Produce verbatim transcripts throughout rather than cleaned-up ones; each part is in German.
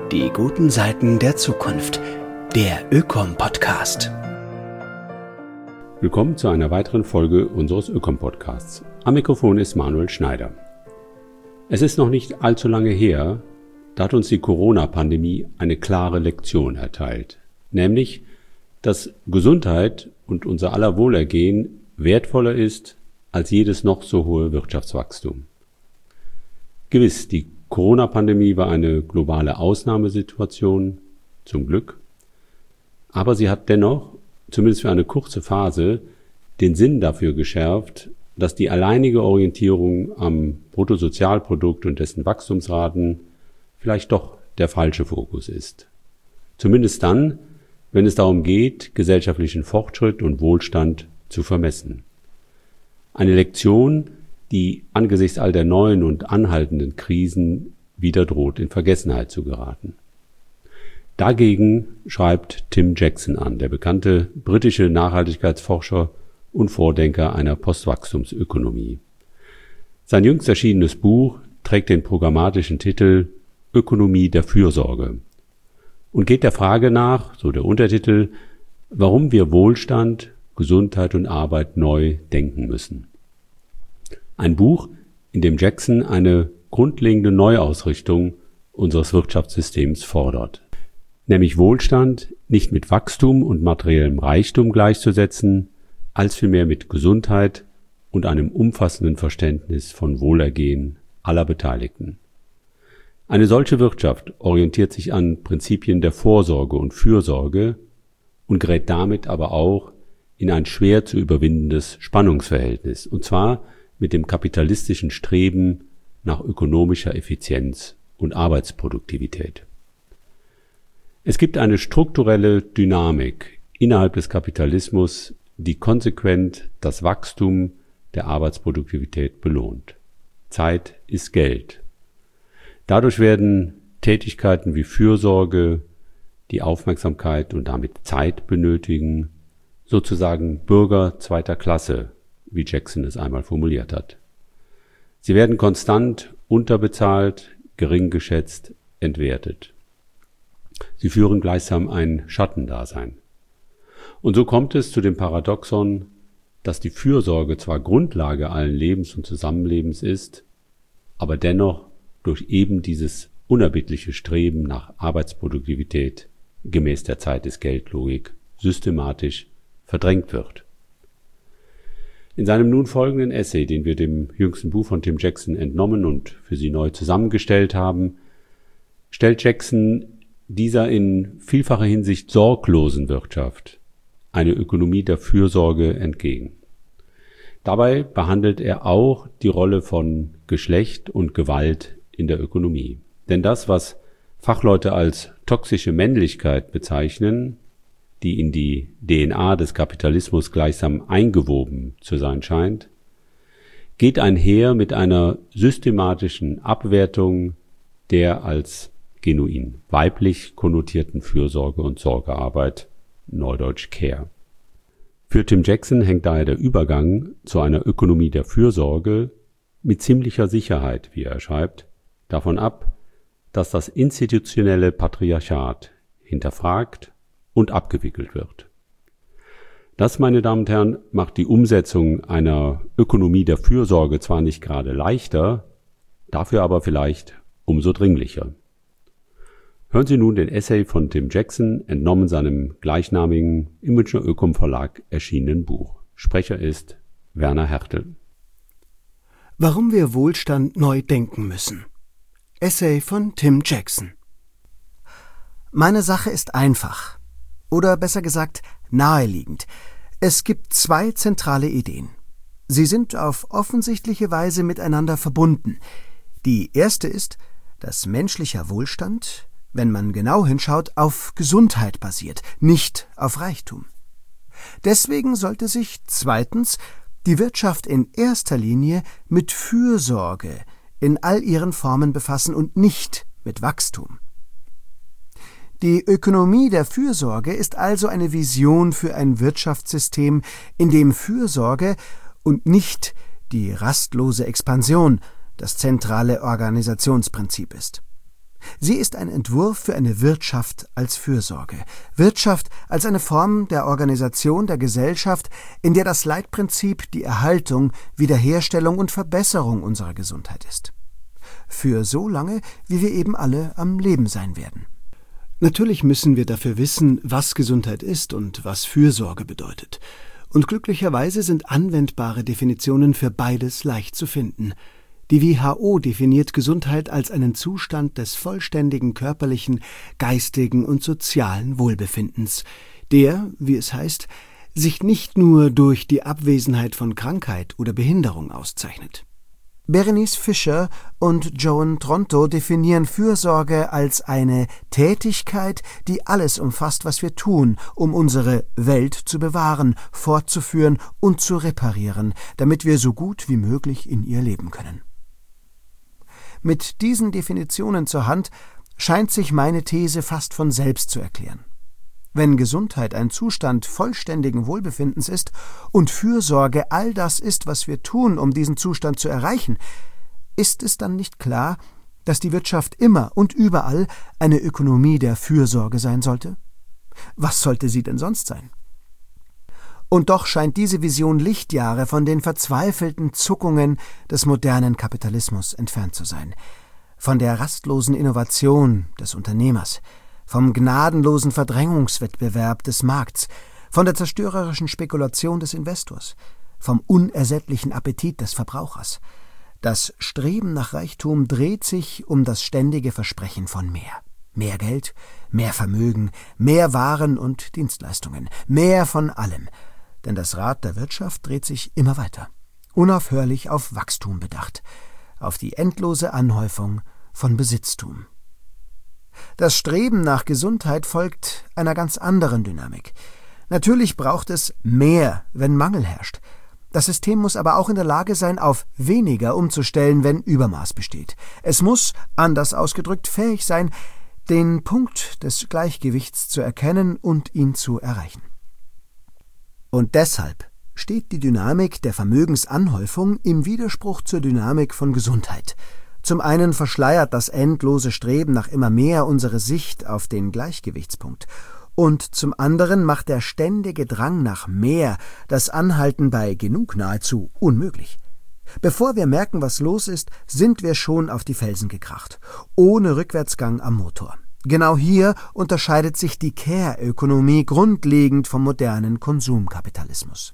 Die guten Seiten der Zukunft. Der Ökom-Podcast. Willkommen zu einer weiteren Folge unseres Ökom-Podcasts. Am Mikrofon ist Manuel Schneider. Es ist noch nicht allzu lange her, da hat uns die Corona-Pandemie eine klare Lektion erteilt. Nämlich, dass Gesundheit und unser aller Wohlergehen wertvoller ist als jedes noch so hohe Wirtschaftswachstum. Gewiss, die Corona-Pandemie war eine globale Ausnahmesituation, zum Glück, aber sie hat dennoch, zumindest für eine kurze Phase, den Sinn dafür geschärft, dass die alleinige Orientierung am Bruttosozialprodukt und dessen Wachstumsraten vielleicht doch der falsche Fokus ist. Zumindest dann, wenn es darum geht, gesellschaftlichen Fortschritt und Wohlstand zu vermessen. Eine Lektion, die angesichts all der neuen und anhaltenden Krisen wieder droht, in Vergessenheit zu geraten. Dagegen schreibt Tim Jackson an, der bekannte britische Nachhaltigkeitsforscher und Vordenker einer Postwachstumsökonomie. Sein jüngst erschienenes Buch trägt den programmatischen Titel Ökonomie der Fürsorge und geht der Frage nach, so der Untertitel, warum wir Wohlstand, Gesundheit und Arbeit neu denken müssen. Ein Buch, in dem Jackson eine grundlegende Neuausrichtung unseres Wirtschaftssystems fordert, nämlich Wohlstand nicht mit Wachstum und materiellem Reichtum gleichzusetzen, als vielmehr mit Gesundheit und einem umfassenden Verständnis von Wohlergehen aller Beteiligten. Eine solche Wirtschaft orientiert sich an Prinzipien der Vorsorge und Fürsorge und gerät damit aber auch in ein schwer zu überwindendes Spannungsverhältnis, und zwar mit dem kapitalistischen Streben nach ökonomischer Effizienz und Arbeitsproduktivität. Es gibt eine strukturelle Dynamik innerhalb des Kapitalismus, die konsequent das Wachstum der Arbeitsproduktivität belohnt. Zeit ist Geld. Dadurch werden Tätigkeiten wie Fürsorge, die Aufmerksamkeit und damit Zeit benötigen, sozusagen Bürger zweiter Klasse, wie Jackson es einmal formuliert hat. Sie werden konstant unterbezahlt, gering geschätzt, entwertet. Sie führen gleichsam ein Schattendasein. Und so kommt es zu dem Paradoxon, dass die Fürsorge zwar Grundlage allen Lebens und Zusammenlebens ist, aber dennoch durch eben dieses unerbittliche Streben nach Arbeitsproduktivität gemäß der Zeit des Geldlogik systematisch verdrängt wird. In seinem nun folgenden Essay, den wir dem jüngsten Buch von Tim Jackson entnommen und für Sie neu zusammengestellt haben, stellt Jackson dieser in vielfacher Hinsicht sorglosen Wirtschaft eine Ökonomie der Fürsorge entgegen. Dabei behandelt er auch die Rolle von Geschlecht und Gewalt in der Ökonomie. Denn das, was Fachleute als toxische Männlichkeit bezeichnen, die in die D N A des Kapitalismus gleichsam eingewoben zu sein scheint, geht einher mit einer systematischen Abwertung der als genuin weiblich konnotierten Fürsorge und Sorgearbeit, neudeutsch Care. Für Tim Jackson hängt daher der Übergang zu einer Ökonomie der Fürsorge mit ziemlicher Sicherheit, wie er schreibt, davon ab, dass das institutionelle Patriarchat hinterfragt und abgewickelt wird. Das, meine Damen und Herren, macht die Umsetzung einer Ökonomie der Fürsorge zwar nicht gerade leichter, dafür aber vielleicht umso dringlicher. Hören Sie nun den Essay von Tim Jackson, entnommen seinem gleichnamigen im Münchner Ökom Verlag erschienenen Buch. Sprecher ist Werner Hertel. Warum wir Wohlstand neu denken müssen. Essay von Tim Jackson. Meine Sache ist einfach. Oder besser gesagt, naheliegend. Es gibt zwei zentrale Ideen. Sie sind auf offensichtliche Weise miteinander verbunden. Die erste ist, dass menschlicher Wohlstand, wenn man genau hinschaut, auf Gesundheit basiert, nicht auf Reichtum. Deswegen sollte sich zweitens die Wirtschaft in erster Linie mit Fürsorge in all ihren Formen befassen und nicht mit Wachstum. Die Ökonomie der Fürsorge ist also eine Vision für ein Wirtschaftssystem, in dem Fürsorge und nicht die rastlose Expansion das zentrale Organisationsprinzip ist. Sie ist ein Entwurf für eine Wirtschaft als Fürsorge. Wirtschaft als eine Form der Organisation der Gesellschaft, in der das Leitprinzip die Erhaltung, Wiederherstellung und Verbesserung unserer Gesundheit ist. Für so lange, wie wir eben alle am Leben sein werden. Natürlich müssen wir dafür wissen, was Gesundheit ist und was Fürsorge bedeutet. Und glücklicherweise sind anwendbare Definitionen für beides leicht zu finden. Die W H O definiert Gesundheit als einen Zustand des vollständigen körperlichen, geistigen und sozialen Wohlbefindens, der, wie es heißt, sich nicht nur durch die Abwesenheit von Krankheit oder Behinderung auszeichnet. Berenice Fischer und Joan Tronto definieren Fürsorge als eine Tätigkeit, die alles umfasst, was wir tun, um unsere Welt zu bewahren, fortzuführen und zu reparieren, damit wir so gut wie möglich in ihr leben können. Mit diesen Definitionen zur Hand scheint sich meine These fast von selbst zu erklären. Wenn Gesundheit ein Zustand vollständigen Wohlbefindens ist und Fürsorge all das ist, was wir tun, um diesen Zustand zu erreichen, ist es dann nicht klar, dass die Wirtschaft immer und überall eine Ökonomie der Fürsorge sein sollte? Was sollte sie denn sonst sein? Und doch scheint diese Vision Lichtjahre von den verzweifelten Zuckungen des modernen Kapitalismus entfernt zu sein, von der rastlosen Innovation des Unternehmers, vom gnadenlosen Verdrängungswettbewerb des Markts, von der zerstörerischen Spekulation des Investors, vom unersättlichen Appetit des Verbrauchers. Das Streben nach Reichtum dreht sich um das ständige Versprechen von mehr. Mehr Geld, mehr Vermögen, mehr Waren und Dienstleistungen, mehr von allem. Denn das Rad der Wirtschaft dreht sich immer weiter, unaufhörlich auf Wachstum bedacht, auf die endlose Anhäufung von Besitztum. Das Streben nach Gesundheit folgt einer ganz anderen Dynamik. Natürlich braucht es mehr, wenn Mangel herrscht. Das System muss aber auch in der Lage sein, auf weniger umzustellen, wenn Übermaß besteht. Es muss, anders ausgedrückt, fähig sein, den Punkt des Gleichgewichts zu erkennen und ihn zu erreichen. Und deshalb steht die Dynamik der Vermögensanhäufung im Widerspruch zur Dynamik von Gesundheit. Zum einen verschleiert das endlose Streben nach immer mehr unsere Sicht auf den Gleichgewichtspunkt, und zum anderen macht der ständige Drang nach mehr das Anhalten bei genug nahezu unmöglich. Bevor wir merken, was los ist, sind wir schon auf die Felsen gekracht, ohne Rückwärtsgang am Motor. Genau hier unterscheidet sich die Care-Ökonomie grundlegend vom modernen Konsumkapitalismus.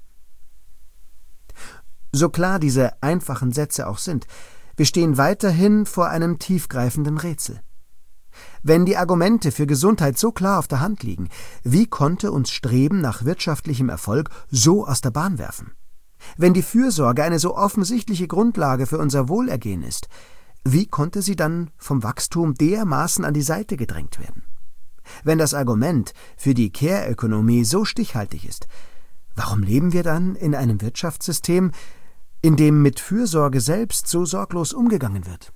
So klar diese einfachen Sätze auch sind, wir stehen weiterhin vor einem tiefgreifenden Rätsel. Wenn die Argumente für Gesundheit so klar auf der Hand liegen, wie konnte uns Streben nach wirtschaftlichem Erfolg so aus der Bahn werfen? Wenn die Fürsorge eine so offensichtliche Grundlage für unser Wohlergehen ist, wie konnte sie dann vom Wachstum dermaßen an die Seite gedrängt werden? Wenn das Argument für die Care-Ökonomie so stichhaltig ist, warum leben wir dann in einem Wirtschaftssystem, in dem mit Fürsorge selbst so sorglos umgegangen wird?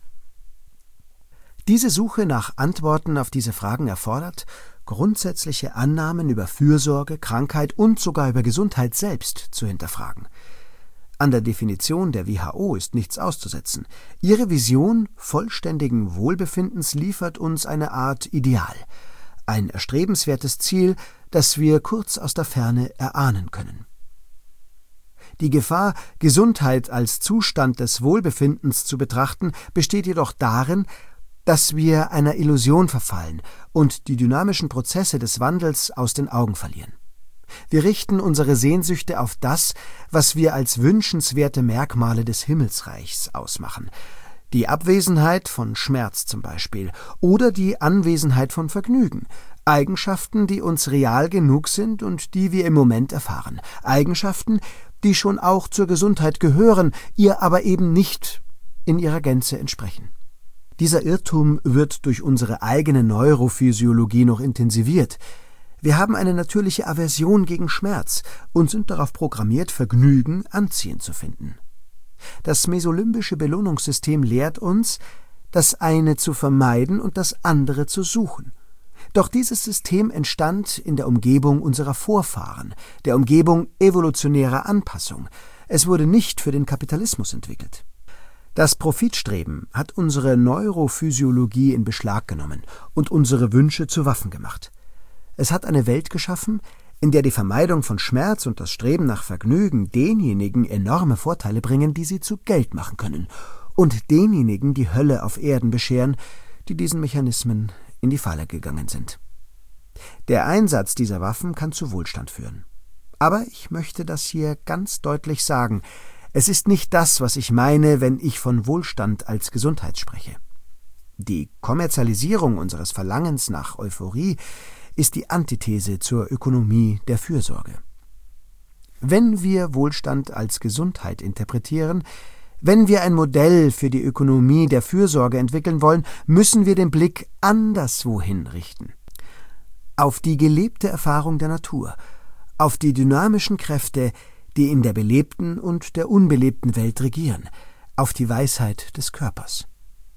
Diese Suche nach Antworten auf diese Fragen erfordert, grundsätzliche Annahmen über Fürsorge, Krankheit und sogar über Gesundheit selbst zu hinterfragen. An der Definition der W H O ist nichts auszusetzen. Ihre Vision vollständigen Wohlbefindens liefert uns eine Art Ideal, ein erstrebenswertes Ziel, das wir kurz aus der Ferne erahnen können. Die Gefahr, Gesundheit als Zustand des Wohlbefindens zu betrachten, besteht jedoch darin, dass wir einer Illusion verfallen und die dynamischen Prozesse des Wandels aus den Augen verlieren. Wir richten unsere Sehnsüchte auf das, was wir als wünschenswerte Merkmale des Himmelsreichs ausmachen. Die Abwesenheit von Schmerz zum Beispiel oder die Anwesenheit von Vergnügen. Eigenschaften, die uns real genug sind und die wir im Moment erfahren. Eigenschaften, die schon auch zur Gesundheit gehören, ihr aber eben nicht in ihrer Gänze entsprechen. Dieser Irrtum wird durch unsere eigene Neurophysiologie noch intensiviert. Wir haben eine natürliche Aversion gegen Schmerz und sind darauf programmiert, Vergnügen anziehend zu finden. Das mesolimbische Belohnungssystem lehrt uns, das eine zu vermeiden und das andere zu suchen. Doch dieses System entstand in der Umgebung unserer Vorfahren, der Umgebung evolutionärer Anpassung. Es wurde nicht für den Kapitalismus entwickelt. Das Profitstreben hat unsere Neurophysiologie in Beschlag genommen und unsere Wünsche zu Waffen gemacht. Es hat eine Welt geschaffen, in der die Vermeidung von Schmerz und das Streben nach Vergnügen denjenigen enorme Vorteile bringen, die sie zu Geld machen können, und denjenigen die Hölle auf Erden bescheren, die diesen Mechanismen in die Falle gegangen sind. Der Einsatz dieser Waffen kann zu Wohlstand führen. Aber ich möchte das hier ganz deutlich sagen: Es ist nicht das, was ich meine, wenn ich von Wohlstand als Gesundheit spreche. Die Kommerzialisierung unseres Verlangens nach Euphorie ist die Antithese zur Ökonomie der Fürsorge. Wenn wir Wohlstand als Gesundheit interpretieren, wenn wir ein Modell für die Ökonomie der Fürsorge entwickeln wollen, müssen wir den Blick anderswohin richten. Auf die gelebte Erfahrung der Natur, auf die dynamischen Kräfte, die in der belebten und der unbelebten Welt regieren, auf die Weisheit des Körpers.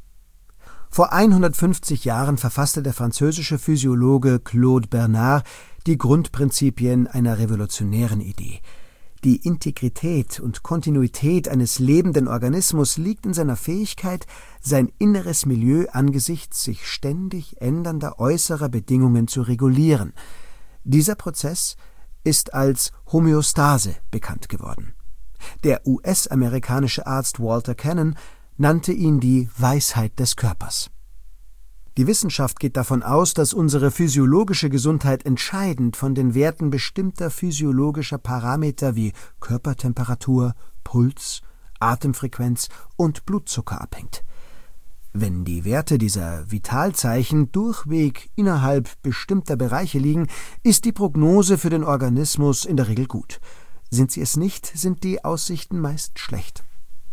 Vor hundertfünfzig Jahren verfasste der französische Physiologe Claude Bernard die Grundprinzipien einer revolutionären Idee. Die Integrität und Kontinuität eines lebenden Organismus liegt in seiner Fähigkeit, sein inneres Milieu angesichts sich ständig ändernder äußerer Bedingungen zu regulieren. Dieser Prozess ist als Homöostase bekannt geworden. Der U S-amerikanische Arzt Walter Cannon nannte ihn die Weisheit des Körpers. Die Wissenschaft geht davon aus, dass unsere physiologische Gesundheit entscheidend von den Werten bestimmter physiologischer Parameter wie Körpertemperatur, Puls, Atemfrequenz und Blutzucker abhängt. Wenn die Werte dieser Vitalzeichen durchweg innerhalb bestimmter Bereiche liegen, ist die Prognose für den Organismus in der Regel gut. Sind sie es nicht, sind die Aussichten meist schlecht.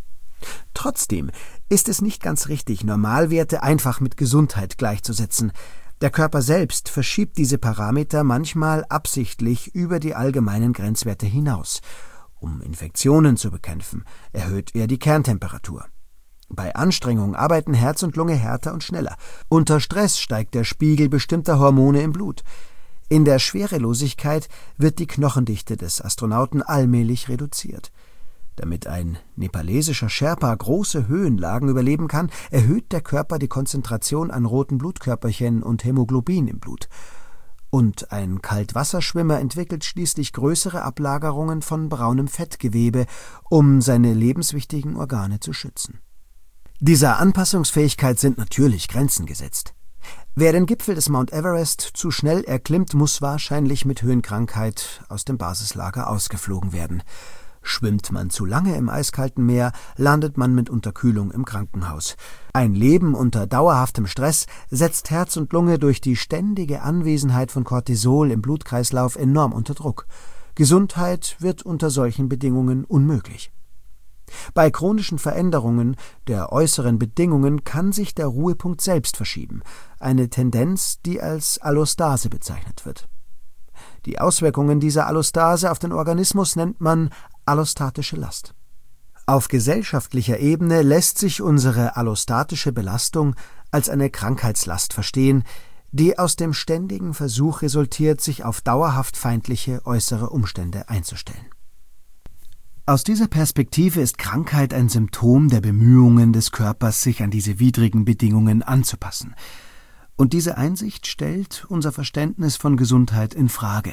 Trotzdem ist es nicht ganz richtig, Normalwerte einfach mit Gesundheit gleichzusetzen. Der Körper selbst verschiebt diese Parameter manchmal absichtlich über die allgemeinen Grenzwerte hinaus. Um Infektionen zu bekämpfen, erhöht er die Kerntemperatur. Bei Anstrengung arbeiten Herz und Lunge härter und schneller. Unter Stress steigt der Spiegel bestimmter Hormone im Blut. In der Schwerelosigkeit wird die Knochendichte des Astronauten allmählich reduziert. Damit ein nepalesischer Sherpa große Höhenlagen überleben kann, erhöht der Körper die Konzentration an roten Blutkörperchen und Hämoglobin im Blut. Und ein Kaltwasserschwimmer entwickelt schließlich größere Ablagerungen von braunem Fettgewebe, um seine lebenswichtigen Organe zu schützen. Dieser Anpassungsfähigkeit sind natürlich Grenzen gesetzt. Wer den Gipfel des Mount Everest zu schnell erklimmt, muss wahrscheinlich mit Höhenkrankheit aus dem Basislager ausgeflogen werden. Schwimmt man zu lange im eiskalten Meer, landet man mit Unterkühlung im Krankenhaus. Ein Leben unter dauerhaftem Stress setzt Herz und Lunge durch die ständige Anwesenheit von Cortisol im Blutkreislauf enorm unter Druck. Gesundheit wird unter solchen Bedingungen unmöglich. Bei chronischen Veränderungen der äußeren Bedingungen kann sich der Ruhepunkt selbst verschieben, eine Tendenz, die als Allostase bezeichnet wird. Die Auswirkungen dieser Allostase auf den Organismus nennt man allostatische Last. Auf gesellschaftlicher Ebene lässt sich unsere allostatische Belastung als eine Krankheitslast verstehen, die aus dem ständigen Versuch resultiert, sich auf dauerhaft feindliche äußere Umstände einzustellen. Aus dieser Perspektive ist Krankheit ein Symptom der Bemühungen des Körpers, sich an diese widrigen Bedingungen anzupassen. Und diese Einsicht stellt unser Verständnis von Gesundheit in Frage.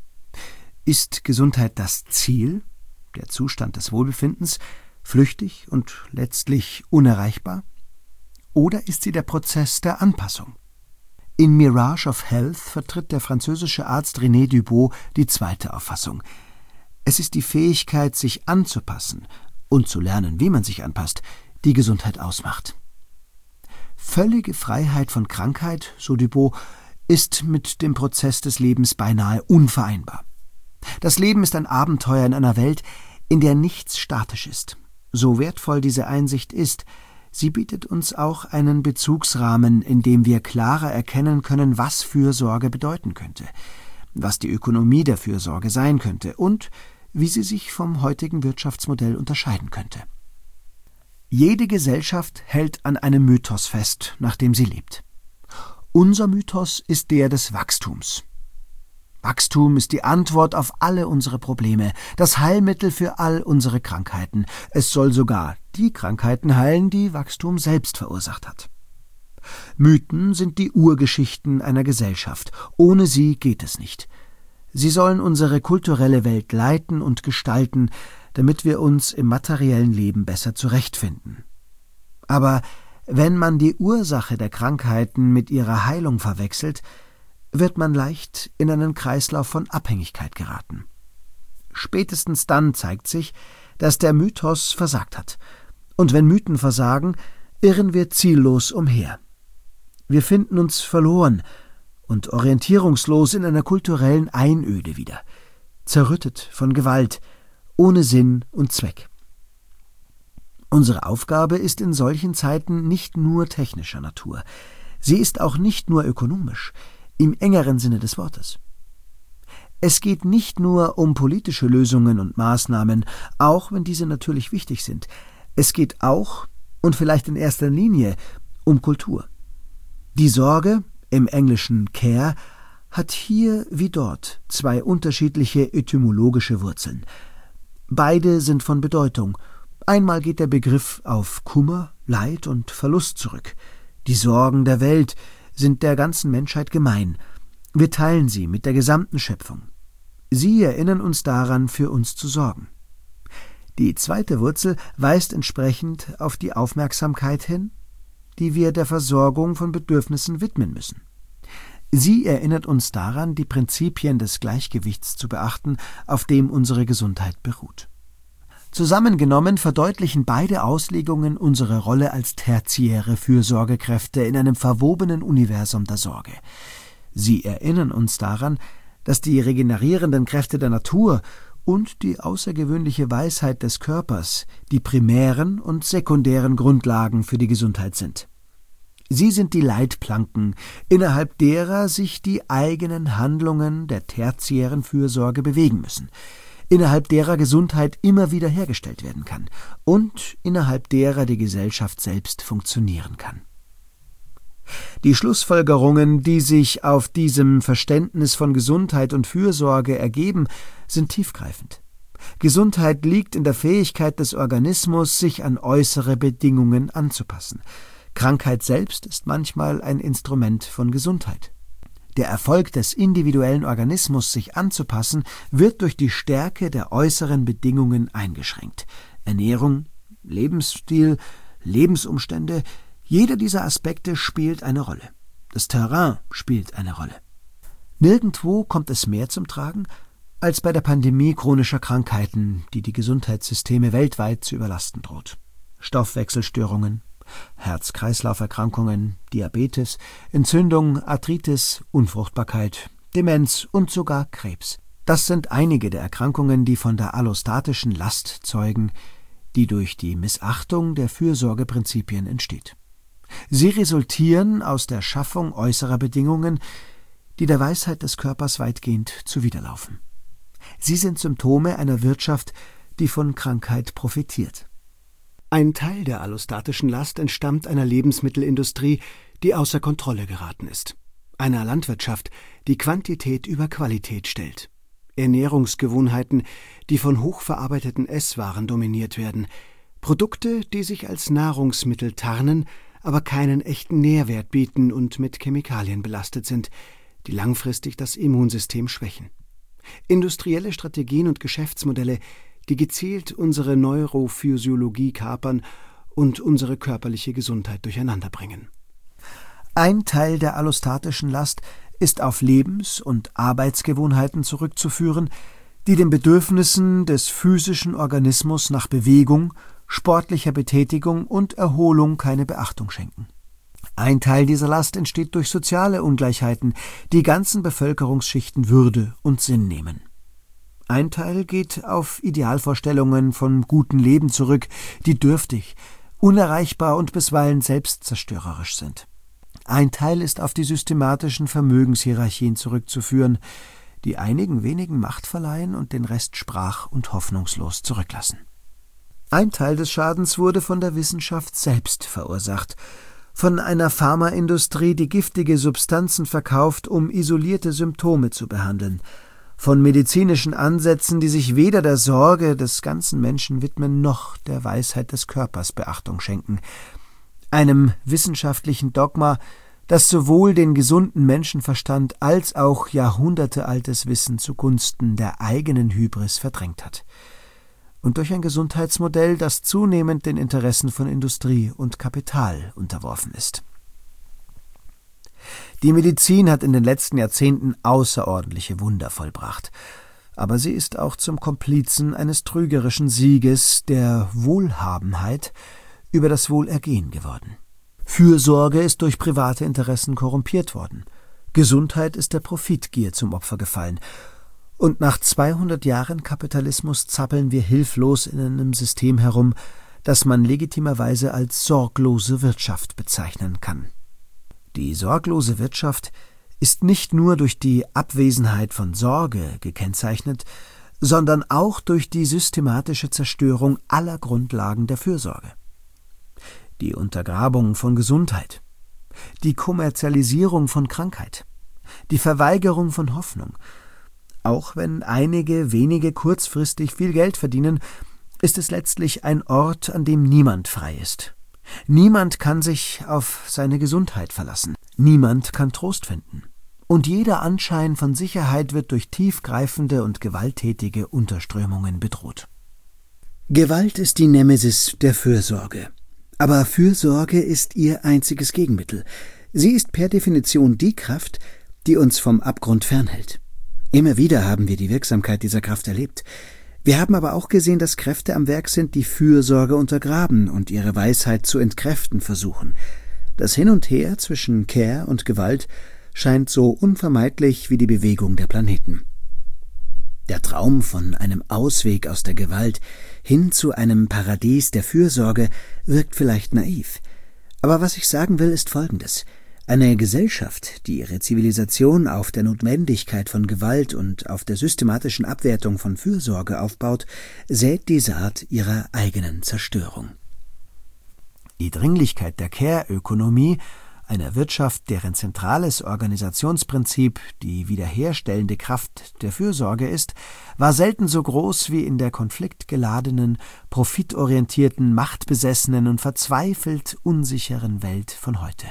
Ist Gesundheit das Ziel, der Zustand des Wohlbefindens, flüchtig und letztlich unerreichbar? Oder ist sie der Prozess der Anpassung? In Mirage of Health vertritt der französische Arzt René Dubos die zweite Auffassung. Es ist die Fähigkeit, sich anzupassen und zu lernen, wie man sich anpasst, die Gesundheit ausmacht. Völlige Freiheit von Krankheit, so Dubos, ist mit dem Prozess des Lebens beinahe unvereinbar. Das Leben ist ein Abenteuer in einer Welt, in der nichts statisch ist. So wertvoll diese Einsicht ist, sie bietet uns auch einen Bezugsrahmen, in dem wir klarer erkennen können, was Fürsorge bedeuten könnte, was die Ökonomie der Fürsorge sein könnte und wie sie sich vom heutigen Wirtschaftsmodell unterscheiden könnte. Jede Gesellschaft hält an einem Mythos fest, nach dem sie lebt. Unser Mythos ist der des Wachstums. Wachstum ist die Antwort auf alle unsere Probleme, das Heilmittel für all unsere Krankheiten. Es soll sogar die Krankheiten heilen, die Wachstum selbst verursacht hat. Mythen sind die Urgeschichten einer Gesellschaft. Ohne sie geht es nicht. Sie sollen unsere kulturelle Welt leiten und gestalten, damit wir uns im materiellen Leben besser zurechtfinden. Aber wenn man die Ursache der Krankheiten mit ihrer Heilung verwechselt, wird man leicht in einen Kreislauf von Abhängigkeit geraten. Spätestens dann zeigt sich, dass der Mythos versagt hat. Und wenn Mythen versagen, irren wir ziellos umher. Wir finden uns verloren und orientierungslos in einer kulturellen Einöde wieder, zerrüttet von Gewalt, ohne Sinn und Zweck. Unsere Aufgabe ist in solchen Zeiten nicht nur technischer Natur. Sie ist auch nicht nur ökonomisch, im engeren Sinne des Wortes. Es geht nicht nur um politische Lösungen und Maßnahmen, auch wenn diese natürlich wichtig sind. Es geht auch, und vielleicht in erster Linie, um Kultur. Die Sorge, im Englischen Care, hat hier wie dort zwei unterschiedliche etymologische Wurzeln. Beide sind von Bedeutung. Einmal geht der Begriff auf Kummer, Leid und Verlust zurück. Die Sorgen der Welt sind der ganzen Menschheit gemein. Wir teilen sie mit der gesamten Schöpfung. Sie erinnern uns daran, für uns zu sorgen. Die zweite Wurzel weist entsprechend auf die Aufmerksamkeit hin, die wir der Versorgung von Bedürfnissen widmen müssen. Sie erinnert uns daran, die Prinzipien des Gleichgewichts zu beachten, auf dem unsere Gesundheit beruht. Zusammengenommen verdeutlichen beide Auslegungen unsere Rolle als tertiäre Fürsorgekräfte in einem verwobenen Universum der Sorge. Sie erinnern uns daran, dass die regenerierenden Kräfte der Natur und die außergewöhnliche Weisheit des Körpers die primären und sekundären Grundlagen für die Gesundheit sind. Sie sind die Leitplanken, innerhalb derer sich die eigenen Handlungen der tertiären Fürsorge bewegen müssen, innerhalb derer Gesundheit immer wieder hergestellt werden kann und innerhalb derer die Gesellschaft selbst funktionieren kann. Die Schlussfolgerungen, die sich auf diesem Verständnis von Gesundheit und Fürsorge ergeben, sind tiefgreifend. Gesundheit liegt in der Fähigkeit des Organismus, sich an äußere Bedingungen anzupassen. Krankheit selbst ist manchmal ein Instrument von Gesundheit. Der Erfolg des individuellen Organismus, sich anzupassen, wird durch die Stärke der äußeren Bedingungen eingeschränkt. Ernährung, Lebensstil, Lebensumstände, jeder dieser Aspekte spielt eine Rolle. Das Terrain spielt eine Rolle. Nirgendwo kommt es mehr zum Tragen als bei der Pandemie chronischer Krankheiten, die die Gesundheitssysteme weltweit zu überlasten droht. Stoffwechselstörungen, Herz-Kreislauf-Erkrankungen, Diabetes, Entzündung, Arthritis, Unfruchtbarkeit, Demenz und sogar Krebs. Das sind einige der Erkrankungen, die von der allostatischen Last zeugen, die durch die Missachtung der Fürsorgeprinzipien entsteht. Sie resultieren aus der Schaffung äußerer Bedingungen, die der Weisheit des Körpers weitgehend zuwiderlaufen. Sie sind Symptome einer Wirtschaft, die von Krankheit profitiert. Ein Teil der allostatischen Last entstammt einer Lebensmittelindustrie, die außer Kontrolle geraten ist, einer Landwirtschaft, die Quantität über Qualität stellt, Ernährungsgewohnheiten, die von hochverarbeiteten Esswaren dominiert werden, Produkte, die sich als Nahrungsmittel tarnen, aber keinen echten Nährwert bieten und mit Chemikalien belastet sind, die langfristig das Immunsystem schwächen. Industrielle Strategien und Geschäftsmodelle, die gezielt unsere Neurophysiologie kapern und unsere körperliche Gesundheit durcheinanderbringen. Ein Teil der allostatischen Last ist auf Lebens- und Arbeitsgewohnheiten zurückzuführen, die den Bedürfnissen des physischen Organismus nach Bewegung, sportlicher Betätigung und Erholung keine Beachtung schenken. Ein Teil dieser Last entsteht durch soziale Ungleichheiten, die ganzen Bevölkerungsschichten Würde und Sinn nehmen. Ein Teil geht auf Idealvorstellungen von gutem Leben zurück, die dürftig, unerreichbar und bisweilen selbstzerstörerisch sind. Ein Teil ist auf die systematischen Vermögenshierarchien zurückzuführen, die einigen wenigen Macht verleihen und den Rest sprach- und hoffnungslos zurücklassen. Ein Teil des Schadens wurde von der Wissenschaft selbst verursacht, von einer Pharmaindustrie, die giftige Substanzen verkauft, um isolierte Symptome zu behandeln, von medizinischen Ansätzen, die sich weder der Sorge des ganzen Menschen widmen, noch der Weisheit des Körpers Beachtung schenken, einem wissenschaftlichen Dogma, das sowohl den gesunden Menschenverstand als auch jahrhundertealtes Wissen zugunsten der eigenen Hybris verdrängt hat. Und durch ein Gesundheitsmodell, das zunehmend den Interessen von Industrie und Kapital unterworfen ist. Die Medizin hat in den letzten Jahrzehnten außerordentliche Wunder vollbracht, aber sie ist auch zum Komplizen eines trügerischen Sieges der Wohlhabenheit über das Wohlergehen geworden. Fürsorge ist durch private Interessen korrumpiert worden. Gesundheit ist der Profitgier zum Opfer gefallen. Und nach zweihundert Jahren Kapitalismus zappeln wir hilflos in einem System herum, das man legitimerweise als sorglose Wirtschaft bezeichnen kann. Die sorglose Wirtschaft ist nicht nur durch die Abwesenheit von Sorge gekennzeichnet, sondern auch durch die systematische Zerstörung aller Grundlagen der Fürsorge. Die Untergrabung von Gesundheit, die Kommerzialisierung von Krankheit, die Verweigerung von Hoffnung. Auch wenn einige wenige kurzfristig viel Geld verdienen, ist es letztlich ein Ort, an dem niemand frei ist. Niemand kann sich auf seine Gesundheit verlassen. Niemand kann Trost finden. Und jeder Anschein von Sicherheit wird durch tiefgreifende und gewalttätige Unterströmungen bedroht. Gewalt ist die Nemesis der Fürsorge. Aber Fürsorge ist ihr einziges Gegenmittel. Sie ist per Definition die Kraft, die uns vom Abgrund fernhält. Immer wieder haben wir die Wirksamkeit dieser Kraft erlebt. Wir haben aber auch gesehen, dass Kräfte am Werk sind, die Fürsorge untergraben und ihre Weisheit zu entkräften versuchen. Das Hin und Her zwischen Care und Gewalt scheint so unvermeidlich wie die Bewegung der Planeten. Der Traum von einem Ausweg aus der Gewalt hin zu einem Paradies der Fürsorge wirkt vielleicht naiv. Aber was ich sagen will, ist Folgendes. Eine Gesellschaft, die ihre Zivilisation auf der Notwendigkeit von Gewalt und auf der systematischen Abwertung von Fürsorge aufbaut, sät die Saat ihrer eigenen Zerstörung. Die Dringlichkeit der Care-Ökonomie, einer Wirtschaft, deren zentrales Organisationsprinzip die wiederherstellende Kraft der Fürsorge ist, war selten so groß wie in der konfliktgeladenen, profitorientierten, machtbesessenen und verzweifelt unsicheren Welt von heute.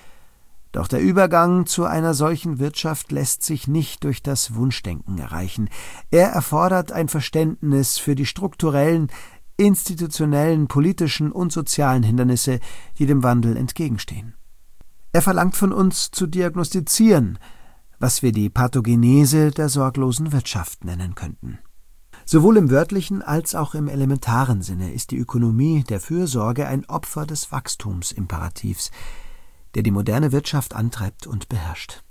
Doch der Übergang zu einer solchen Wirtschaft lässt sich nicht durch das Wunschdenken erreichen. Er erfordert ein Verständnis für die strukturellen, institutionellen, politischen und sozialen Hindernisse, die dem Wandel entgegenstehen. Er verlangt von uns zu diagnostizieren, was wir die Pathogenese der sorglosen Wirtschaft nennen könnten. Sowohl im wörtlichen als auch im elementaren Sinne ist die Ökonomie der Fürsorge ein Opfer des Wachstumsimperativs, der die moderne Wirtschaft antreibt und beherrscht.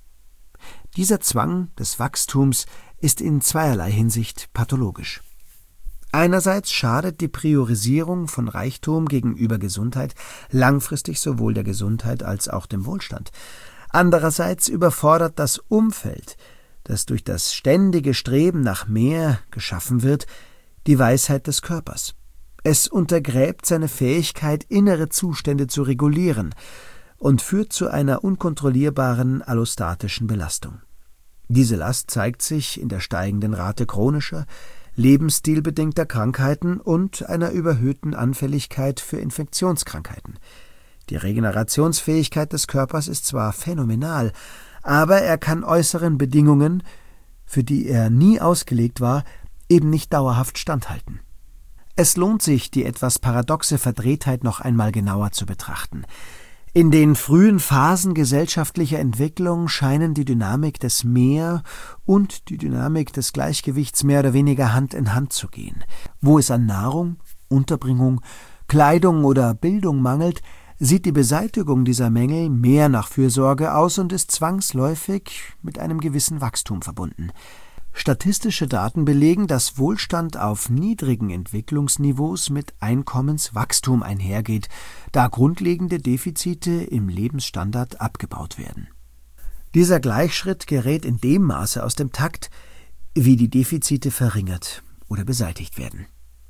Dieser Zwang des Wachstums ist in zweierlei Hinsicht pathologisch. Einerseits schadet die Priorisierung von Reichtum gegenüber Gesundheit langfristig sowohl der Gesundheit als auch dem Wohlstand. Andererseits überfordert das Umfeld, das durch das ständige Streben nach mehr geschaffen wird, die Weisheit des Körpers. Es untergräbt seine Fähigkeit, innere Zustände zu regulieren und führt zu einer unkontrollierbaren allostatischen Belastung. Diese Last zeigt sich in der steigenden Rate chronischer, lebensstilbedingter Krankheiten und einer überhöhten Anfälligkeit für Infektionskrankheiten. Die Regenerationsfähigkeit des Körpers ist zwar phänomenal, aber er kann äußeren Bedingungen, für die er nie ausgelegt war, eben nicht dauerhaft standhalten. Es lohnt sich, die etwas paradoxe Verdrehtheit noch einmal genauer zu betrachten. In den frühen Phasen gesellschaftlicher Entwicklung scheinen die Dynamik des Mehr und die Dynamik des Gleichgewichts mehr oder weniger Hand in Hand zu gehen. Wo es an Nahrung, Unterbringung, Kleidung oder Bildung mangelt, sieht die Beseitigung dieser Mängel mehr nach Fürsorge aus und ist zwangsläufig mit einem gewissen Wachstum verbunden. Statistische Daten belegen, dass Wohlstand auf niedrigen Entwicklungsniveaus mit Einkommenswachstum einhergeht, da grundlegende Defizite im Lebensstandard abgebaut werden. Dieser Gleichschritt gerät in dem Maße aus dem Takt, wie die Defizite verringert oder beseitigt werden.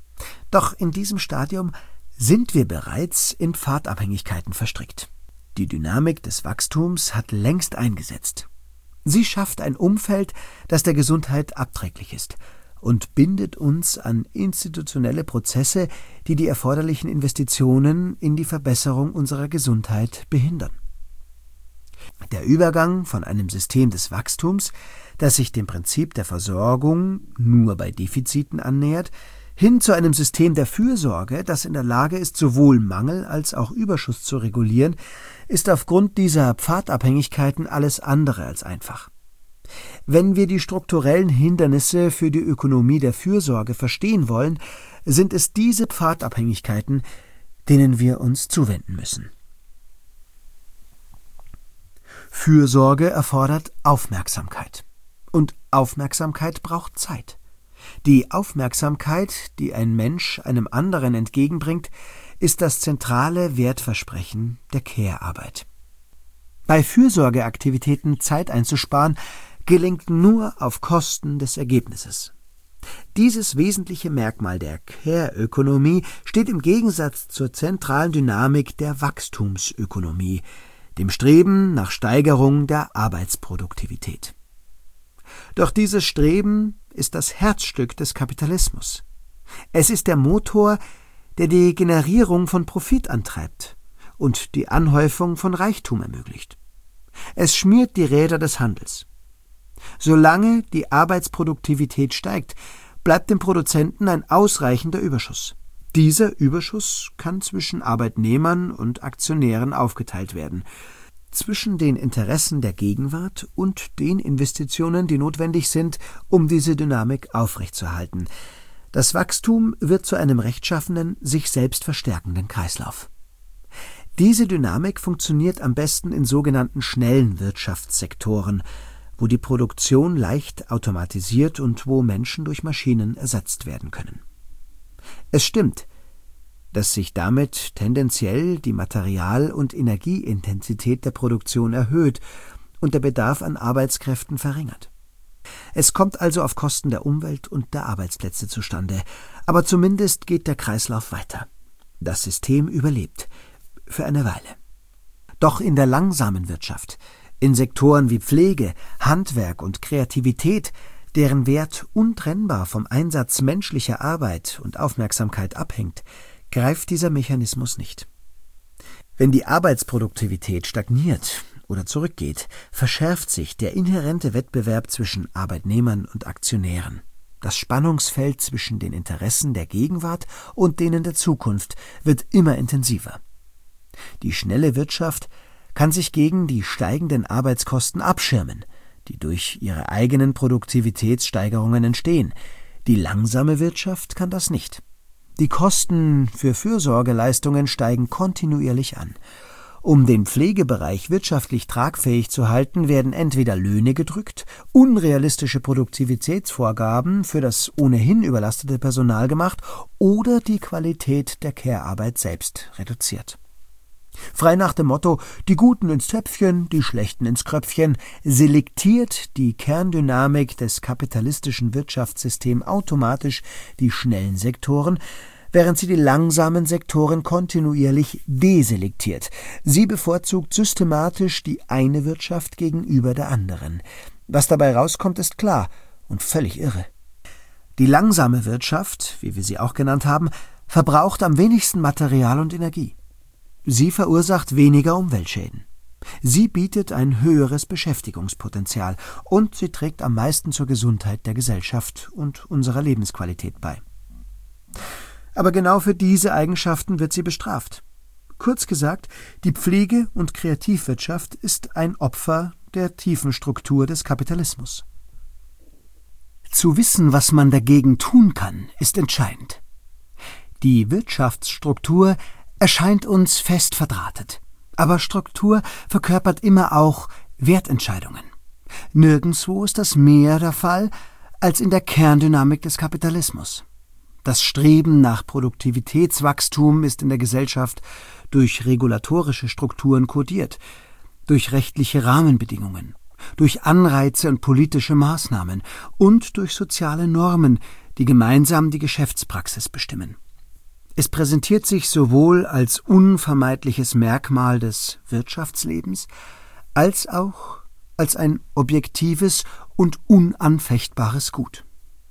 Doch in diesem Stadium sind wir bereits in Pfadabhängigkeiten verstrickt. Die Dynamik des Wachstums hat längst eingesetzt. Sie schafft ein Umfeld, das der Gesundheit abträglich ist und bindet uns an institutionelle Prozesse, die die erforderlichen Investitionen in die Verbesserung unserer Gesundheit behindern. Der Übergang von einem System des Wachstums, das sich dem Prinzip der Versorgung nur bei Defiziten annähert, hin zu einem System der Fürsorge, das in der Lage ist, sowohl Mangel als auch Überschuss zu regulieren, ist aufgrund dieser Pfadabhängigkeiten alles andere als einfach. Wenn wir die strukturellen Hindernisse für die Ökonomie der Fürsorge verstehen wollen, sind es diese Pfadabhängigkeiten, denen wir uns zuwenden müssen. Fürsorge erfordert Aufmerksamkeit. Und Aufmerksamkeit braucht Zeit. Die Aufmerksamkeit, die ein Mensch einem anderen entgegenbringt, ist das zentrale Wertversprechen der Care-Arbeit. Bei Fürsorgeaktivitäten Zeit einzusparen, gelingt nur auf Kosten des Ergebnisses. Dieses wesentliche Merkmal der Care-Ökonomie steht im Gegensatz zur zentralen Dynamik der Wachstumsökonomie, dem Streben nach Steigerung der Arbeitsproduktivität. Doch dieses Streben ist das Herzstück des Kapitalismus. Es ist der Motor, der die Generierung von Profit antreibt und die Anhäufung von Reichtum ermöglicht. Es schmiert die Räder des Handels. Solange die Arbeitsproduktivität steigt, bleibt dem Produzenten ein ausreichender Überschuss. Dieser Überschuss kann zwischen Arbeitnehmern und Aktionären aufgeteilt werden, zwischen den Interessen der Gegenwart und den Investitionen, die notwendig sind, um diese Dynamik aufrechtzuerhalten. Das Wachstum wird zu einem rechtschaffenen, sich selbst verstärkenden Kreislauf. Diese Dynamik funktioniert am besten in sogenannten schnellen Wirtschaftssektoren, wo die Produktion leicht automatisiert und wo Menschen durch Maschinen ersetzt werden können. Es stimmt, dass sich damit tendenziell die Material- und Energieintensität der Produktion erhöht und der Bedarf an Arbeitskräften verringert. Es kommt also auf Kosten der Umwelt und der Arbeitsplätze zustande, aber zumindest geht der Kreislauf weiter. Das System überlebt, für eine Weile. Doch in der langsamen Wirtschaft, in Sektoren wie Pflege, Handwerk und Kreativität, deren Wert untrennbar vom Einsatz menschlicher Arbeit und Aufmerksamkeit abhängt, greift dieser Mechanismus nicht. Wenn die Arbeitsproduktivität stagniert oder zurückgeht, verschärft sich der inhärente Wettbewerb zwischen Arbeitnehmern und Aktionären. Das Spannungsfeld zwischen den Interessen der Gegenwart und denen der Zukunft wird immer intensiver. Die schnelle Wirtschaft kann sich gegen die steigenden Arbeitskosten abschirmen, die durch ihre eigenen Produktivitätssteigerungen entstehen. Die langsame Wirtschaft kann das nicht. Die Kosten für Fürsorgeleistungen steigen kontinuierlich an. Um den Pflegebereich wirtschaftlich tragfähig zu halten, werden entweder Löhne gedrückt, unrealistische Produktivitätsvorgaben für das ohnehin überlastete Personal gemacht oder die Qualität der Care-Arbeit selbst reduziert. Frei nach dem Motto, die Guten ins Töpfchen, die Schlechten ins Kröpfchen, selektiert die Kerndynamik des kapitalistischen Wirtschaftssystems automatisch die schnellen Sektoren, während sie die langsamen Sektoren kontinuierlich deselektiert. Sie bevorzugt systematisch die eine Wirtschaft gegenüber der anderen. Was dabei rauskommt, ist klar und völlig irre. Die langsame Wirtschaft, wie wir sie auch genannt haben, verbraucht am wenigsten Material und Energie. Sie verursacht weniger Umweltschäden. Sie bietet ein höheres Beschäftigungspotenzial und sie trägt am meisten zur Gesundheit der Gesellschaft und unserer Lebensqualität bei. Aber genau für diese Eigenschaften wird sie bestraft. Kurz gesagt, die Pflege- und Kreativwirtschaft ist ein Opfer der tiefen Struktur des Kapitalismus. Zu wissen, was man dagegen tun kann, ist entscheidend. Die Wirtschaftsstruktur erscheint uns fest verdrahtet. Aber Struktur verkörpert immer auch Wertentscheidungen. Nirgendwo ist das mehr der Fall als in der Kerndynamik des Kapitalismus. Das Streben nach Produktivitätswachstum ist in der Gesellschaft durch regulatorische Strukturen kodiert, durch rechtliche Rahmenbedingungen, durch Anreize und politische Maßnahmen und durch soziale Normen, die gemeinsam die Geschäftspraxis bestimmen. Es präsentiert sich sowohl als unvermeidliches Merkmal des Wirtschaftslebens als auch als ein objektives und unanfechtbares Gut.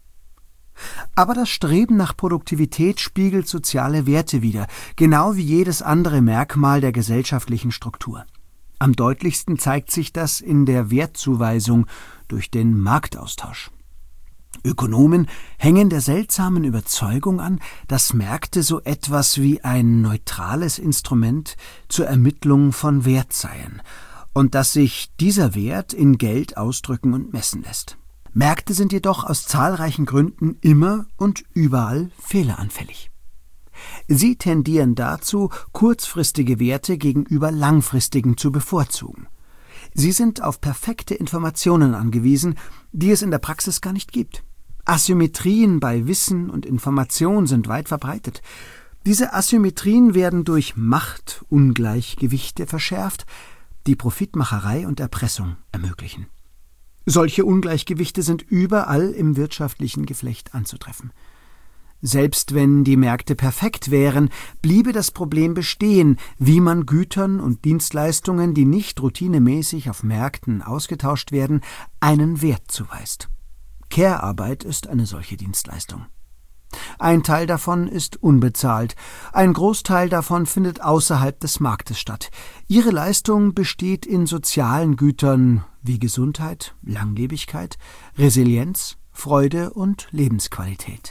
Aber das Streben nach Produktivität spiegelt soziale Werte wider, genau wie jedes andere Merkmal der gesellschaftlichen Struktur. Am deutlichsten zeigt sich das in der Wertzuweisung durch den Marktaustausch. Ökonomen hängen der seltsamen Überzeugung an, dass Märkte so etwas wie ein neutrales Instrument zur Ermittlung von Wert seien und dass sich dieser Wert in Geld ausdrücken und messen lässt. Märkte sind jedoch aus zahlreichen Gründen immer und überall fehleranfällig. Sie tendieren dazu, kurzfristige Werte gegenüber langfristigen zu bevorzugen. Sie sind auf perfekte Informationen angewiesen, die es in der Praxis gar nicht gibt. Asymmetrien bei Wissen und Information sind weit verbreitet. Diese Asymmetrien werden durch Machtungleichgewichte verschärft, die Profitmacherei und Erpressung ermöglichen. Solche Ungleichgewichte sind überall im wirtschaftlichen Geflecht anzutreffen. Selbst wenn die Märkte perfekt wären, bliebe das Problem bestehen, wie man Gütern und Dienstleistungen, die nicht routinemäßig auf Märkten ausgetauscht werden, einen Wert zuweist. Care-Arbeit ist eine solche Dienstleistung. Ein Teil davon ist unbezahlt, ein Großteil davon findet außerhalb des Marktes statt. Ihre Leistung besteht in sozialen Gütern wie Gesundheit, Langlebigkeit, Resilienz, Freude und Lebensqualität.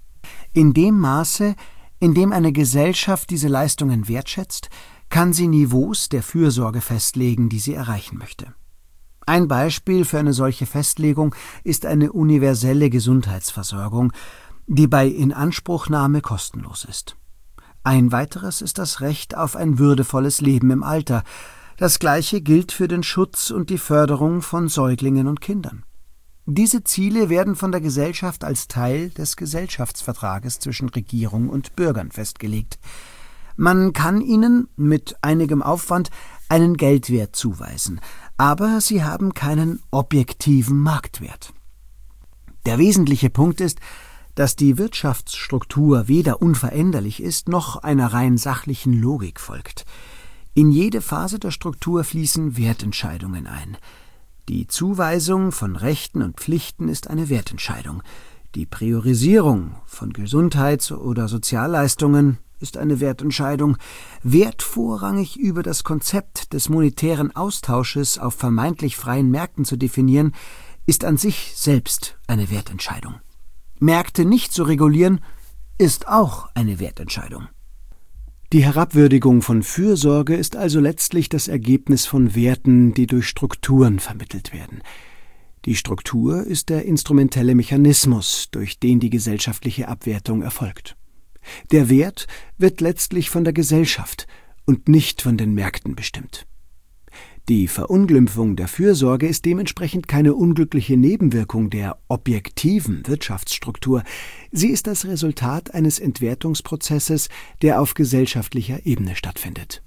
In dem Maße, in dem eine Gesellschaft diese Leistungen wertschätzt, kann sie Niveaus der Fürsorge festlegen, die sie erreichen möchte. Ein Beispiel für eine solche Festlegung ist eine universelle Gesundheitsversorgung, die bei Inanspruchnahme kostenlos ist. Ein weiteres ist das Recht auf ein würdevolles Leben im Alter. Das Gleiche gilt für den Schutz und die Förderung von Säuglingen und Kindern. Diese Ziele werden von der Gesellschaft als Teil des Gesellschaftsvertrages zwischen Regierung und Bürgern festgelegt. Man kann ihnen mit einigem Aufwand einen Geldwert zuweisen, aber sie haben keinen objektiven Marktwert. Der wesentliche Punkt ist, dass die Wirtschaftsstruktur weder unveränderlich ist, noch einer rein sachlichen Logik folgt. In jede Phase der Struktur fließen Wertentscheidungen ein. Die Zuweisung von Rechten und Pflichten ist eine Wertentscheidung. Die Priorisierung von Gesundheits- oder Sozialleistungen ist eine Wertentscheidung. Wert vorrangig über das Konzept des monetären Austausches auf vermeintlich freien Märkten zu definieren, ist an sich selbst eine Wertentscheidung. Märkte nicht zu regulieren, ist auch eine Wertentscheidung. Die Herabwürdigung von Fürsorge ist also letztlich das Ergebnis von Werten, die durch Strukturen vermittelt werden. Die Struktur ist der instrumentelle Mechanismus, durch den die gesellschaftliche Abwertung erfolgt. Der Wert wird letztlich von der Gesellschaft und nicht von den Märkten bestimmt. Die Verunglimpfung der Fürsorge ist dementsprechend keine unglückliche Nebenwirkung der objektiven Wirtschaftsstruktur. Sie ist das Resultat eines Entwertungsprozesses, der auf gesellschaftlicher Ebene stattfindet.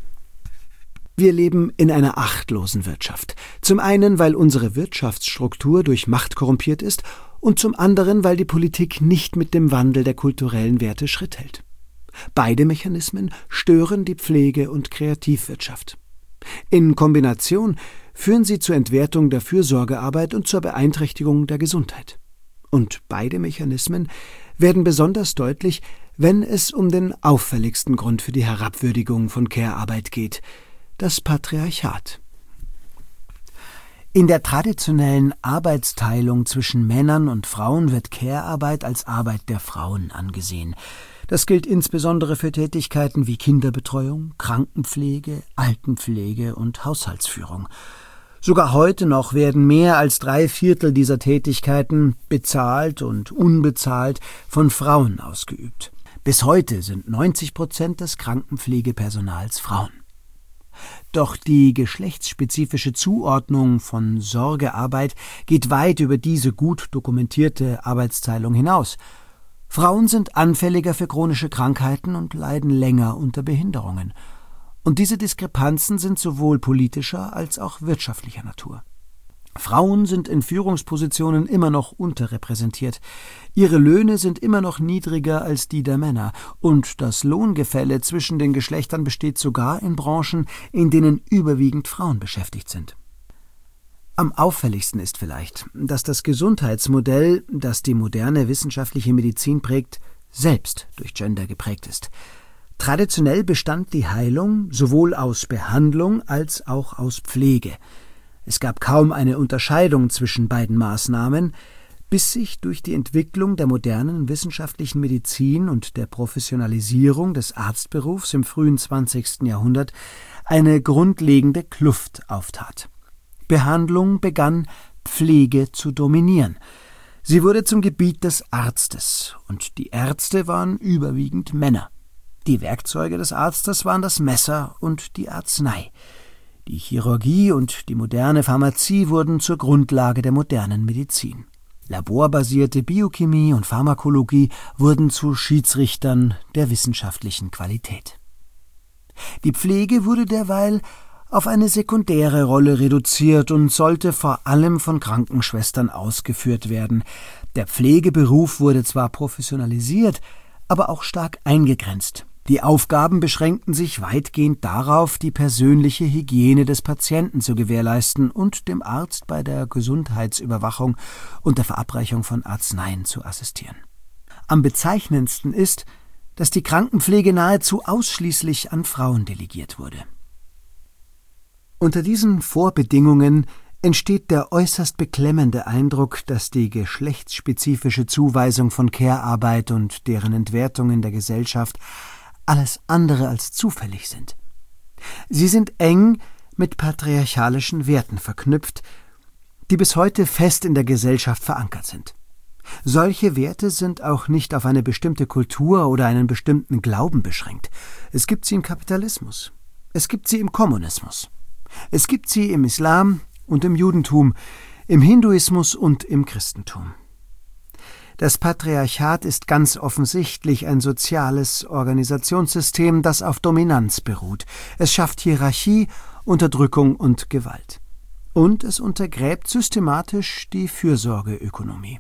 Wir leben in einer achtlosen Wirtschaft. Zum einen, weil unsere Wirtschaftsstruktur durch Macht korrumpiert ist und zum anderen, weil die Politik nicht mit dem Wandel der kulturellen Werte Schritt hält. Beide Mechanismen stören die Pflege- und Kreativwirtschaft. In Kombination führen sie zur Entwertung der Fürsorgearbeit und zur Beeinträchtigung der Gesundheit. Und beide Mechanismen werden besonders deutlich, wenn es um den auffälligsten Grund für die Herabwürdigung von Care-Arbeit geht, das Patriarchat. In der traditionellen Arbeitsteilung zwischen Männern und Frauen wird Care-Arbeit als Arbeit der Frauen angesehen. Das gilt insbesondere für Tätigkeiten wie Kinderbetreuung, Krankenpflege, Altenpflege und Haushaltsführung. Sogar heute noch werden mehr als drei Viertel dieser Tätigkeiten bezahlt und unbezahlt von Frauen ausgeübt. Bis heute sind neunzig Prozent des Krankenpflegepersonals Frauen. Doch die geschlechtsspezifische Zuordnung von Sorgearbeit geht weit über diese gut dokumentierte Arbeitsteilung hinaus. Frauen sind anfälliger für chronische Krankheiten und leiden länger unter Behinderungen. Und diese Diskrepanzen sind sowohl politischer als auch wirtschaftlicher Natur. Frauen sind in Führungspositionen immer noch unterrepräsentiert. Ihre Löhne sind immer noch niedriger als die der Männer. Und das Lohngefälle zwischen den Geschlechtern besteht sogar in Branchen, in denen überwiegend Frauen beschäftigt sind. Am auffälligsten ist vielleicht, dass das Gesundheitsmodell, das die moderne wissenschaftliche Medizin prägt, selbst durch Gender geprägt ist. Traditionell bestand die Heilung sowohl aus Behandlung als auch aus Pflege. Es gab kaum eine Unterscheidung zwischen beiden Maßnahmen, bis sich durch die Entwicklung der modernen wissenschaftlichen Medizin und der Professionalisierung des Arztberufs im frühen zwanzigsten Jahrhundert eine grundlegende Kluft auftat. Behandlung begann, Pflege zu dominieren. Sie wurde zum Gebiet des Arztes, und die Ärzte waren überwiegend Männer. Die Werkzeuge des Arztes waren das Messer und die Arznei. Die Chirurgie und die moderne Pharmazie wurden zur Grundlage der modernen Medizin. Laborbasierte Biochemie und Pharmakologie wurden zu Schiedsrichtern der wissenschaftlichen Qualität. Die Pflege wurde derweil auf eine sekundäre Rolle reduziert und sollte vor allem von Krankenschwestern ausgeführt werden. Der Pflegeberuf wurde zwar professionalisiert, aber auch stark eingegrenzt. Die Aufgaben beschränkten sich weitgehend darauf, die persönliche Hygiene des Patienten zu gewährleisten und dem Arzt bei der Gesundheitsüberwachung und der Verabreichung von Arzneien zu assistieren. Am bezeichnendsten ist, dass die Krankenpflege nahezu ausschließlich an Frauen delegiert wurde. Unter diesen Vorbedingungen entsteht der äußerst beklemmende Eindruck, dass die geschlechtsspezifische Zuweisung von Care-Arbeit und deren Entwertung in der Gesellschaft alles andere als zufällig sind. Sie sind eng mit patriarchalischen Werten verknüpft, die bis heute fest in der Gesellschaft verankert sind. Solche Werte sind auch nicht auf eine bestimmte Kultur oder einen bestimmten Glauben beschränkt. Es gibt sie im Kapitalismus, es gibt sie im Kommunismus, es gibt sie im Islam und im Judentum, im Hinduismus und im Christentum. Das Patriarchat ist ganz offensichtlich ein soziales Organisationssystem, das auf Dominanz beruht. Es schafft Hierarchie, Unterdrückung und Gewalt. Und es untergräbt systematisch die Fürsorgeökonomie.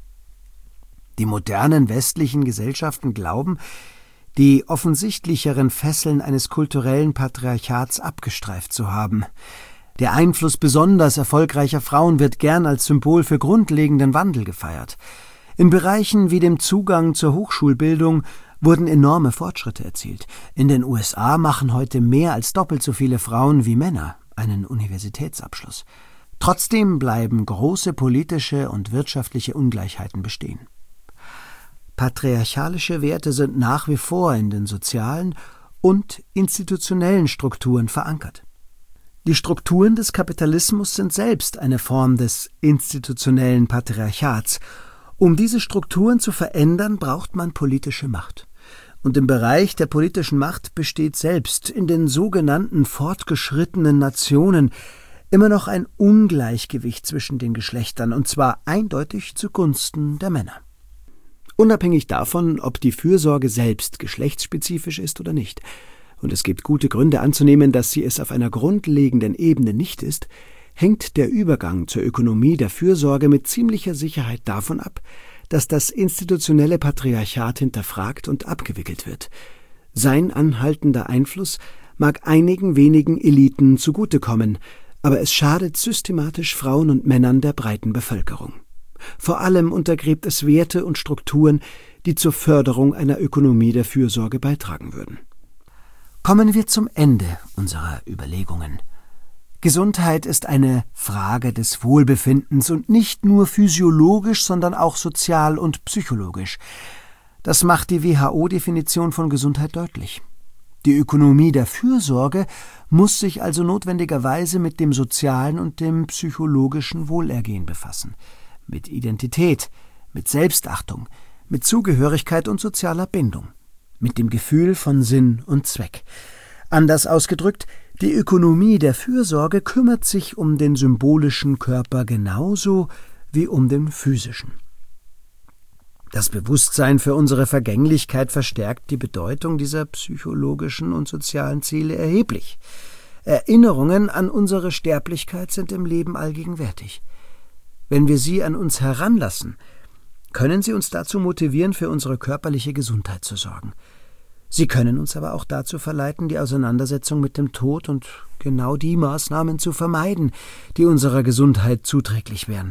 Die modernen westlichen Gesellschaften glauben, die offensichtlicheren Fesseln eines kulturellen Patriarchats abgestreift zu haben. Der Einfluss besonders erfolgreicher Frauen wird gern als Symbol für grundlegenden Wandel gefeiert. In Bereichen wie dem Zugang zur Hochschulbildung wurden enorme Fortschritte erzielt. In den U S A machen heute mehr als doppelt so viele Frauen wie Männer einen Universitätsabschluss. Trotzdem bleiben große politische und wirtschaftliche Ungleichheiten bestehen. Patriarchalische Werte sind nach wie vor in den sozialen und institutionellen Strukturen verankert. Die Strukturen des Kapitalismus sind selbst eine Form des institutionellen Patriarchats. Um diese Strukturen zu verändern, braucht man politische Macht. Und im Bereich der politischen Macht besteht selbst in den sogenannten fortgeschrittenen Nationen immer noch ein Ungleichgewicht zwischen den Geschlechtern, und zwar eindeutig zugunsten der Männer. Unabhängig davon, ob die Fürsorge selbst geschlechtsspezifisch ist oder nicht, und es gibt gute Gründe anzunehmen, dass sie es auf einer grundlegenden Ebene nicht ist, hängt der Übergang zur Ökonomie der Fürsorge mit ziemlicher Sicherheit davon ab, dass das institutionelle Patriarchat hinterfragt und abgewickelt wird. Sein anhaltender Einfluss mag einigen wenigen Eliten zugutekommen, aber es schadet systematisch Frauen und Männern der breiten Bevölkerung. Vor allem untergräbt es Werte und Strukturen, die zur Förderung einer Ökonomie der Fürsorge beitragen würden. Kommen wir zum Ende unserer Überlegungen. Gesundheit ist eine Frage des Wohlbefindens und nicht nur physiologisch, sondern auch sozial und psychologisch. Das macht die W H O-Definition von Gesundheit deutlich. Die Ökonomie der Fürsorge muss sich also notwendigerweise mit dem sozialen und dem psychologischen Wohlergehen befassen, mit Identität, mit Selbstachtung, mit Zugehörigkeit und sozialer Bindung, mit dem Gefühl von Sinn und Zweck. Anders ausgedrückt, die Ökonomie der Fürsorge kümmert sich um den symbolischen Körper genauso wie um den physischen. Das Bewusstsein für unsere Vergänglichkeit verstärkt die Bedeutung dieser psychologischen und sozialen Ziele erheblich. Erinnerungen an unsere Sterblichkeit sind im Leben allgegenwärtig. Wenn wir sie an uns heranlassen, können sie uns dazu motivieren, für unsere körperliche Gesundheit zu sorgen. Sie können uns aber auch dazu verleiten, die Auseinandersetzung mit dem Tod und genau die Maßnahmen zu vermeiden, die unserer Gesundheit zuträglich wären.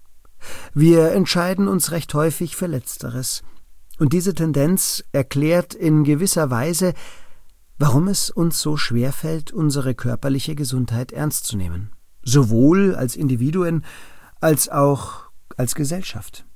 Wir entscheiden uns recht häufig für Letzteres, und diese Tendenz erklärt in gewisser Weise, warum es uns so schwerfällt, unsere körperliche Gesundheit ernst zu nehmen, sowohl als Individuen als auch als Gesellschaft.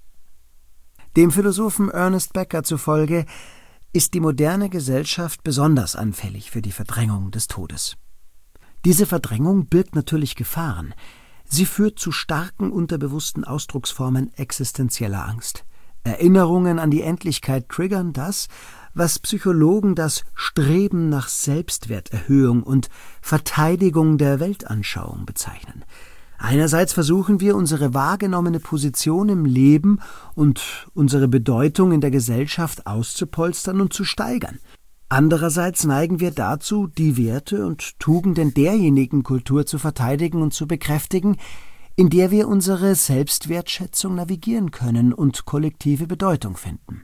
Dem Philosophen Ernest Becker zufolge ist die moderne Gesellschaft besonders anfällig für die Verdrängung des Todes. Diese Verdrängung birgt natürlich Gefahren. Sie führt zu starken unterbewussten Ausdrucksformen existenzieller Angst. Erinnerungen an die Endlichkeit triggern das, was Psychologen das Streben nach Selbstwerterhöhung und Verteidigung der Weltanschauung bezeichnen. Einerseits versuchen wir, unsere wahrgenommene Position im Leben und unsere Bedeutung in der Gesellschaft auszupolstern und zu steigern. Andererseits neigen wir dazu, die Werte und Tugenden derjenigen Kultur zu verteidigen und zu bekräftigen, in der wir unsere Selbstwertschätzung navigieren können und kollektive Bedeutung finden.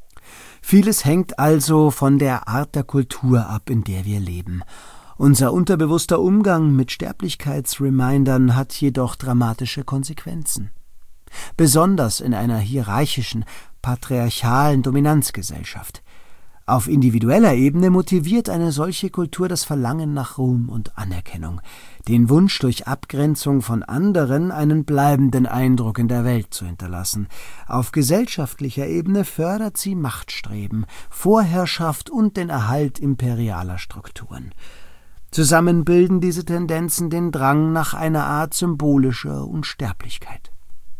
Vieles hängt also von der Art der Kultur ab, in der wir leben. Unser unterbewusster Umgang mit Sterblichkeitsremindern hat jedoch dramatische Konsequenzen. Besonders in einer hierarchischen, patriarchalen Dominanzgesellschaft. Auf individueller Ebene motiviert eine solche Kultur das Verlangen nach Ruhm und Anerkennung, den Wunsch, durch Abgrenzung von anderen einen bleibenden Eindruck in der Welt zu hinterlassen. Auf gesellschaftlicher Ebene fördert sie Machtstreben, Vorherrschaft und den Erhalt imperialer Strukturen. Zusammen bilden diese Tendenzen den Drang nach einer Art symbolischer Unsterblichkeit.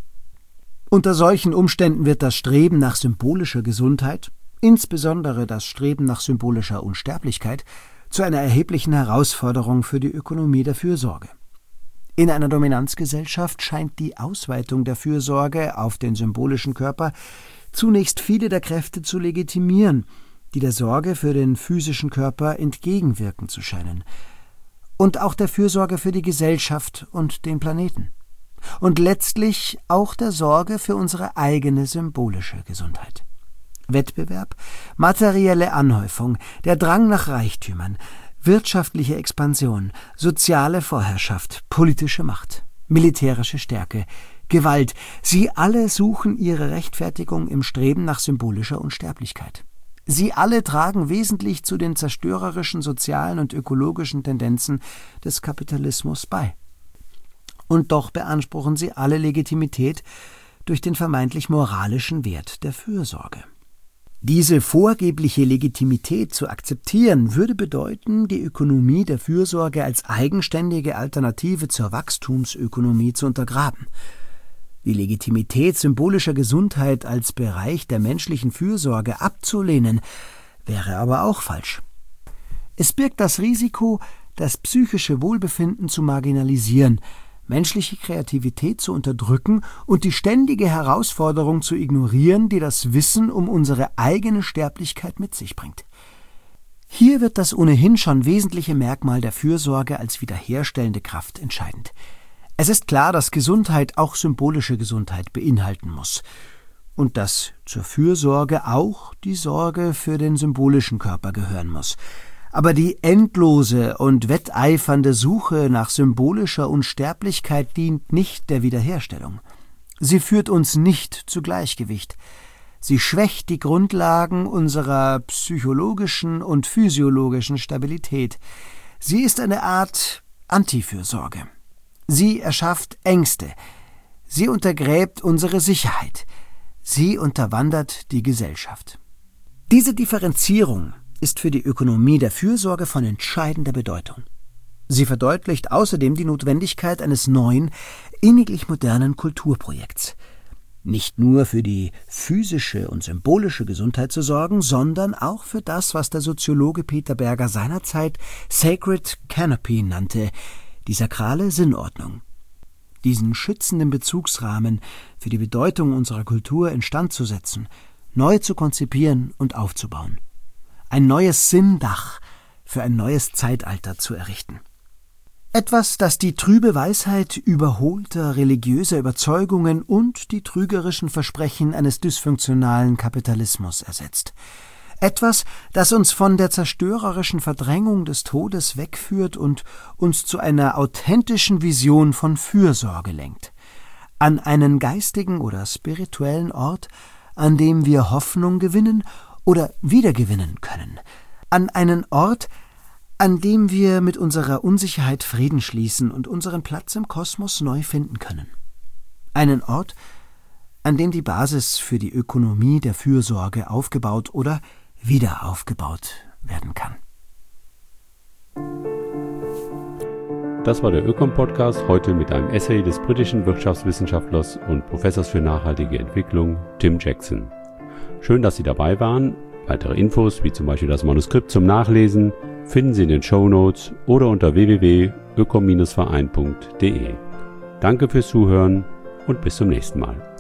Unter solchen Umständen wird das Streben nach symbolischer Gesundheit, insbesondere das Streben nach symbolischer Unsterblichkeit, zu einer erheblichen Herausforderung für die Ökonomie der Fürsorge. In einer Dominanzgesellschaft scheint die Ausweitung der Fürsorge auf den symbolischen Körper zunächst viele der Kräfte zu legitimieren, die der Sorge für den physischen Körper entgegenwirken zu scheinen, und auch der Fürsorge für die Gesellschaft und den Planeten, und letztlich auch der Sorge für unsere eigene symbolische Gesundheit. Wettbewerb, materielle Anhäufung, der Drang nach Reichtümern, wirtschaftliche Expansion, soziale Vorherrschaft, politische Macht, militärische Stärke, Gewalt, sie alle suchen ihre Rechtfertigung im Streben nach symbolischer Unsterblichkeit. Sie alle tragen wesentlich zu den zerstörerischen sozialen und ökologischen Tendenzen des Kapitalismus bei. Und doch beanspruchen sie alle Legitimität durch den vermeintlich moralischen Wert der Fürsorge. Diese vorgebliche Legitimität zu akzeptieren, würde bedeuten, die Ökonomie der Fürsorge als eigenständige Alternative zur Wachstumsökonomie zu untergraben. Die Legitimität symbolischer Gesundheit als Bereich der menschlichen Fürsorge abzulehnen, wäre aber auch falsch. Es birgt das Risiko, das psychische Wohlbefinden zu marginalisieren, menschliche Kreativität zu unterdrücken und die ständige Herausforderung zu ignorieren, die das Wissen um unsere eigene Sterblichkeit mit sich bringt. Hier wird das ohnehin schon wesentliche Merkmal der Fürsorge als wiederherstellende Kraft entscheidend. Es ist klar, dass Gesundheit auch symbolische Gesundheit beinhalten muss und dass zur Fürsorge auch die Sorge für den symbolischen Körper gehören muss. Aber die endlose und wetteifernde Suche nach symbolischer Unsterblichkeit dient nicht der Wiederherstellung. Sie führt uns nicht zu Gleichgewicht. Sie schwächt die Grundlagen unserer psychologischen und physiologischen Stabilität. Sie ist eine Art Antifürsorge. Sie erschafft Ängste. Sie untergräbt unsere Sicherheit. Sie unterwandert die Gesellschaft. Diese Differenzierung ist für die Ökonomie der Fürsorge von entscheidender Bedeutung. Sie verdeutlicht außerdem die Notwendigkeit eines neuen, inniglich modernen Kulturprojekts. Nicht nur für die physische und symbolische Gesundheit zu sorgen, sondern auch für das, was der Soziologe Peter Berger seinerzeit Sacred Canopy nannte, die sakrale Sinnordnung. Diesen schützenden Bezugsrahmen für die Bedeutung unserer Kultur instand zu setzen, neu zu konzipieren und aufzubauen. Ein neues Sinndach für ein neues Zeitalter zu errichten. Etwas, das die trübe Weisheit überholter religiöser Überzeugungen und die trügerischen Versprechen eines dysfunktionalen Kapitalismus ersetzt. Etwas, das uns von der zerstörerischen Verdrängung des Todes wegführt und uns zu einer authentischen Vision von Fürsorge lenkt. An einen geistigen oder spirituellen Ort, an dem wir Hoffnung gewinnen oder wiedergewinnen können. An einen Ort, an dem wir mit unserer Unsicherheit Frieden schließen und unseren Platz im Kosmos neu finden können. Einen Ort, an dem die Basis für die Ökonomie der Fürsorge aufgebaut oder wieder aufgebaut werden kann. Das war der Ökom-Podcast, heute mit einem Essay des britischen Wirtschaftswissenschaftlers und Professors für nachhaltige Entwicklung Tim Jackson. Schön, dass Sie dabei waren. Weitere Infos, wie zum Beispiel das Manuskript zum Nachlesen, finden Sie in den Shownotes oder unter w w w punkt ökom Bindestrich verein punkt d e. Danke fürs Zuhören und bis zum nächsten Mal.